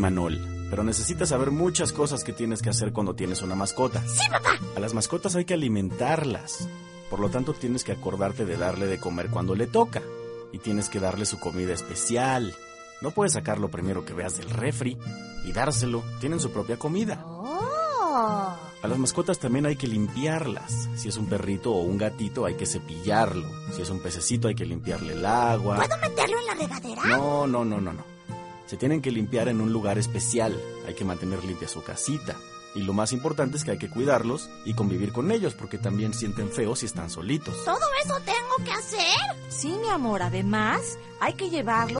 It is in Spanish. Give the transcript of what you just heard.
Imanol, pero necesitas saber muchas cosas que tienes que hacer cuando tienes una mascota. ¡Sí, papá! A las mascotas hay que alimentarlas. Por lo tanto, tienes que acordarte de darle de comer cuando le toca. Y tienes que darle su comida especial. No puedes sacar lo primero que veas del refri y dárselo. Tienen su propia comida. ¡Oh! A las mascotas también hay que limpiarlas. Si es un perrito o un gatito, hay que cepillarlo. Si es un pececito, hay que limpiarle el agua. ¿Puedo meterlo en la regadera? No. Se tienen que limpiar en un lugar especial. Hay que mantener limpia su casita. Y lo más importante es que hay que cuidarlos y convivir con ellos, porque también sienten feo si están solitos. ¿Todo eso tengo que hacer? Sí, mi amor, además hay que llevarlo